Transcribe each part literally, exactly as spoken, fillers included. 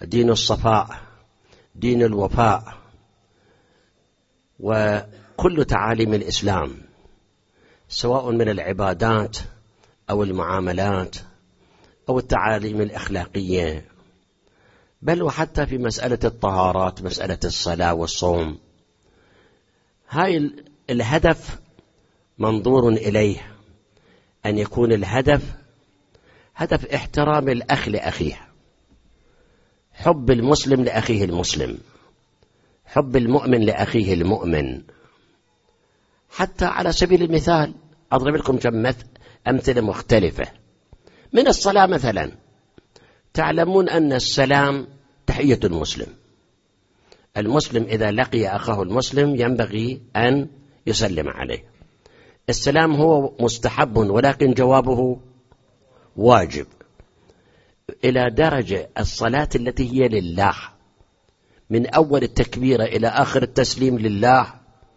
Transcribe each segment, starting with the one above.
دين الصفاء، دين الوفاء، وكل تعاليم الإسلام سواء من العبادات أو المعاملات أو التعاليم الأخلاقية، بل وحتى في مسألة الطهارات، مسألة الصلاة والصوم، هاي الهدف منظور إليه أن يكون الهدف هدف احترام الأخ لأخيه، حب المسلم لأخيه المسلم، حب المؤمن لأخيه المؤمن. حتى على سبيل المثال أضرب لكم كم أمثلة مختلفة من الصلاة مثلا. تعلمون أن السلام تحية المسلم، المسلم إذا لقي أخاه المسلم ينبغي أن يسلم عليه. السلام هو مستحب ولكن جوابه واجب، إلى درجة الصلاة التي هي لله من أول التكبيرة إلى آخر التسليم لله،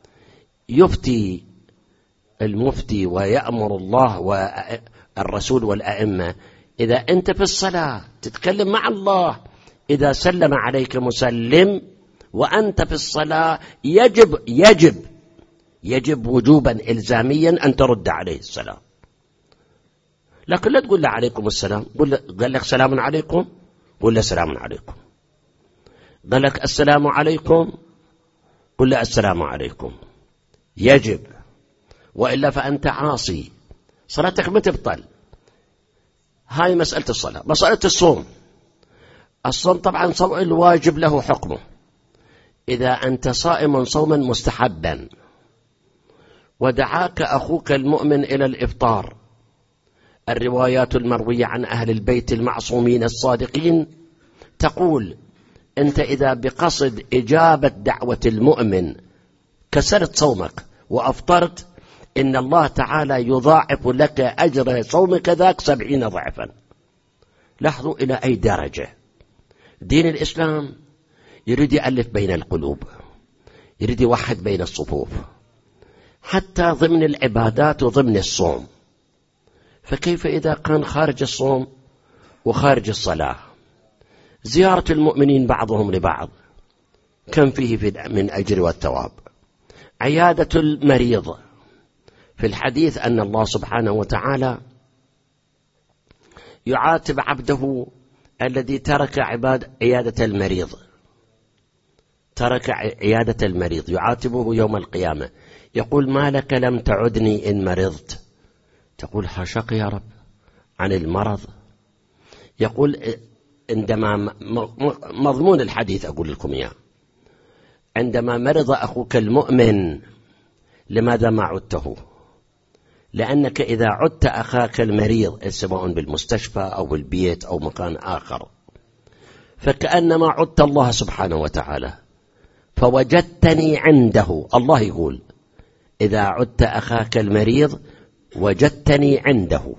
يفتي المفتي ويأمر الله والرسول والأئمة إذا أنت في الصلاة تتكلم مع الله، إذا سلم عليك مسلم وأنت في الصلاة يجب يجب يجب وجوبا إلزاميا أن ترد عليه السلام. لكن لا تقول له عليكم السلام، قال لك سلام عليكم، قل له سلام عليكم. قال لك السلام عليكم، قل له السلام عليكم. يجب، وإلا فأنت عاصي، صلاتك ما تبطل. هاي مسألة الصلاة. مسألة الصوم، الصوم طبعا صوم الواجب له حكمه. إذا أنت صائم صوما مستحبا ودعاك أخوك المؤمن إلى الإفطار، الروايات المروية عن أهل البيت المعصومين الصادقين تقول أنت إذا بقصد إجابة دعوة المؤمن كسرت صومك وأفطرت، إن الله تعالى يضاعف لك أجر صومك ذاك سبعين ضعفا. لاحظوا إلى أي درجة دين الإسلام يريد يألف بين القلوب، يريد يوحد بين الصفوف، حتى ضمن العبادات وضمن الصوم. فكيف إذا كان خارج الصوم وخارج الصلاة؟ زيارة المؤمنين بعضهم لبعض كم فيه من أجر والثواب. عيادة المريض، في الحديث أن الله سبحانه وتعالى يعاتب عبده الذي ترك عباد عيادة المريض، ترك عيادة المريض، يعاتبه يوم القيامة، يقول ما لك لم تعدني إن مرضت؟ تقول حاشاك يا رب عن المرض. يقول عندما مضمون الحديث أقول لكم إياه، عندما مرض أخوك المؤمن لماذا ما عدته؟ لأنك إذا عدت أخاك المريض سواء بالمستشفى أو بالبيت أو مكان آخر فكأنما عدت الله سبحانه وتعالى، فوجدتني عنده. الله يقول إذا عدت أخاك المريض وجدتني عنده.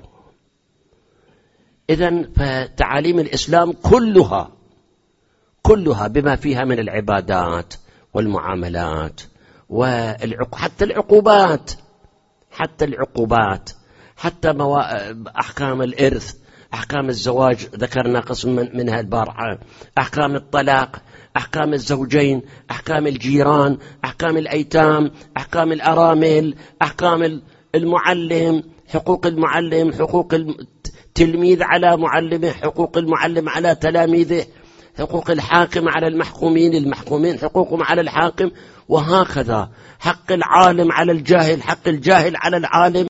إذن فتعاليم الإسلام كلها كلها بما فيها من العبادات والمعاملات وحتى العقوبات حتى العقوبات حتى موا... أحكام الإرث، أحكام الزواج ذكرنا قسم من منها البارحة، أحكام الطلاق، أحكام الزوجين، أحكام الجيران، أحكام الأيتام، أحكام الأرامل، أحكام المعلم، حقوق المعلم، حقوق التلميذ على معلمه، حقوق المعلم على تلاميذه، حقوق الحاكم على المحكومين، المحكومين حقوقهم على الحاكم، وهكذا حق العالم على الجاهل، حق الجاهل على العالم.